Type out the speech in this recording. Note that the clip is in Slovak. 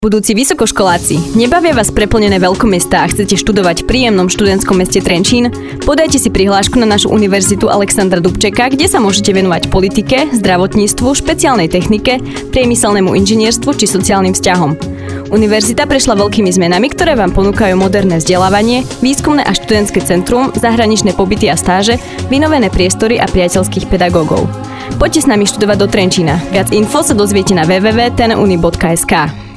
Budúci vysokoškoláci, nebavia vás preplnené veľkomestá a chcete študovať v príjemnom študentskom meste Trenčín? Podajte si prihlášku na našu univerzitu Alexandra Dubčeka, kde sa môžete venovať politike, zdravotníctvu, špeciálnej technike, priemyselnému inžinierstvu či sociálnym vzťahom. Univerzita prešla veľkými zmenami, ktoré vám ponúkajú moderné vzdelávanie, výskumné a študentské centrum, zahraničné pobyty a stáže, vynovené priestory a priateľských pedagógov. Poďte s nami študovať do Trenčína. Viac info sa dozviete na www.tenuni.sk.